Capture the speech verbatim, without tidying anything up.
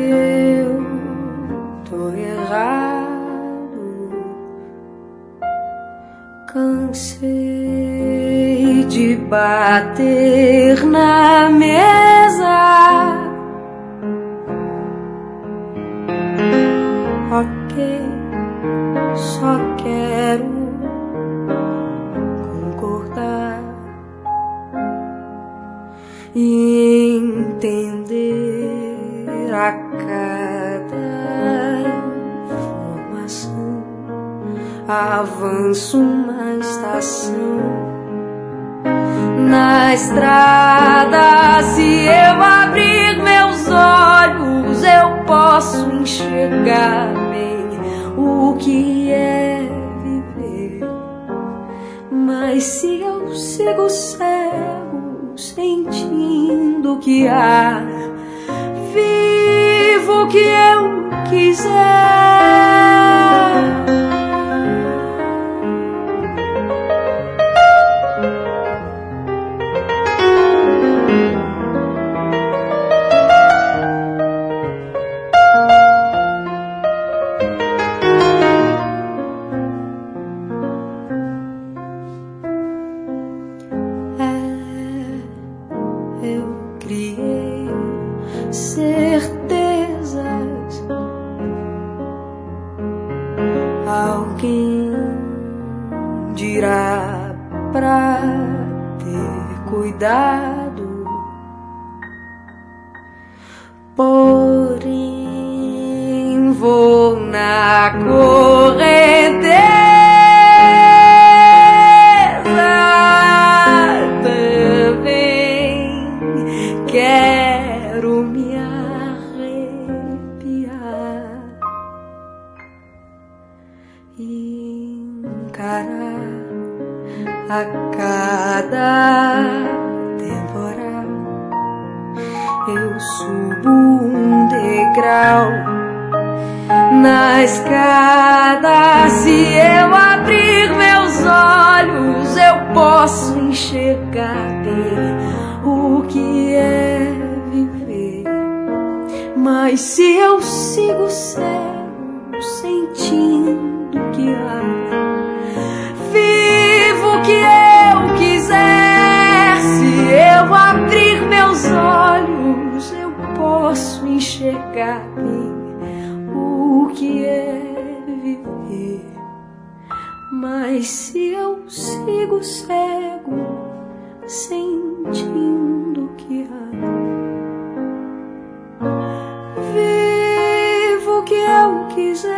eu tô errado. Cansei de bater na mesa. Ok, só quero concordar e entender a cada informação. Avanço uma estação na estrada. Se eu abrir meus olhos, eu posso enxergar bem o que é viver. Mas se eu sigo cego, sentindo que há, vivo o que eu quiser. Certezas, alguém dirá pra ter cuidado, porém vou na correnteza. Também quero me arrepiar e encarar a cada temporada. Eu subo um degrau na escada. Se eu abrir meus olhos, eu posso enxergar bem o que é viver. Mas se eu sigo cego, sentindo que há, vivo o que eu quiser. Se eu abrir meus olhos, eu posso enxergar bem o que é viver. Mas se eu sigo cego, sentindo que há, vivo o que eu quiser.